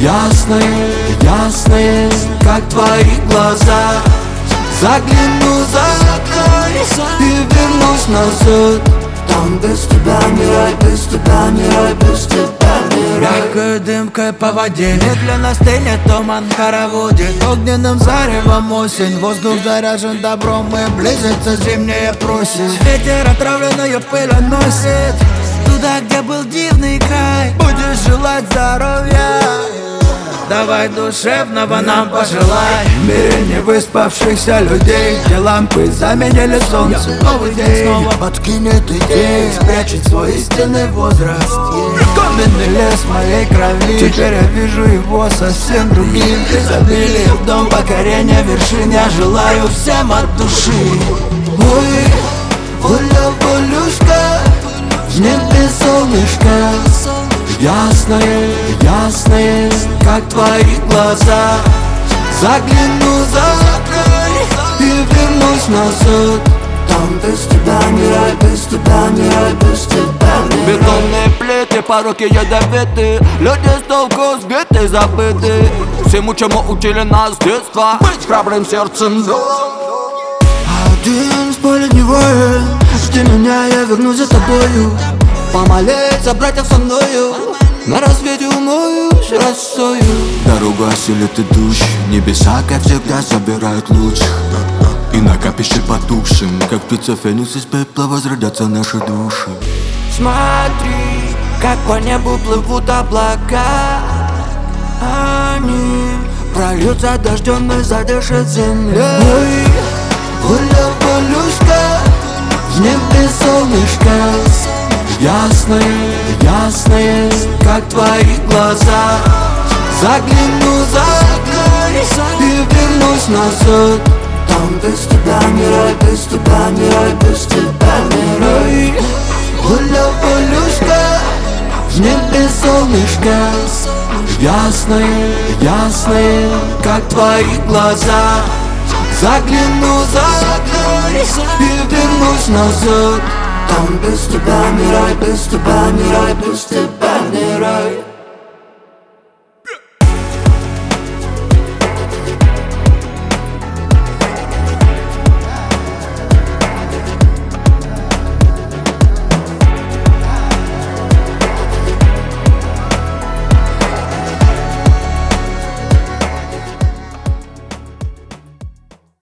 Ясные, ясные, как твои глаза. Загляну за окно и вернусь назад. Там без тебя не рай, без тебя не рай, без тебя не рай. Мягкой дымкой по воде медленно стынет туман в хороводе. Огненным заревом осень, воздух заряжен добром, и близится зимняя просить. Ветер отравленную пыль уносит туда, где был дивный край. Будешь желать здоровья, давай душевного нам пожелай. В мире не выспавшихся людей, где лампы заменили солнце. Новый день снова подкинет идеи, спрячет свой истинный возраст. Каменный лес моей крови, теперь я вижу его совсем другим. Изобилие, дом покорения вершин, я желаю всем от души. Ой, воля, волюшка, в небе солнышко. Ясные, ясные, как твои глаза. Загляну за окно и вернусь назад. Там без тебя не рай, без тебя не рай, без тебя не рай. Бетонные плиты, пороки ядовиты, люди с толку сбиты, забыты. Всему, чему учили нас с детства, быть храбрым сердцем. Один в поле не воин, жди меня, я вернусь за тобою. Помолиться братьев со мною, на рассвете умоюсь росою. Дорогу осилит идущий, небеса, как всегда, забирают луч. И на капище потухшим, как птица феникс из пепла, возродятся наши души. Смотри, как по небу плывут облака. Они прольются дождем и задышат землей. Ой, воля, волюшка, в небе солнышко. Ясные, ясные, как твои глаза. Загляну за окно и вернусь назад. Там без тебя не рай, без тебя не рай, без тебя не рай. Воля, волюшка, в небе солнышко. Ясные, ясные, как твои глаза. Загляну за окно и вернусь назад. Там без тебя не рай, без тебя не рай, без тебя не рай.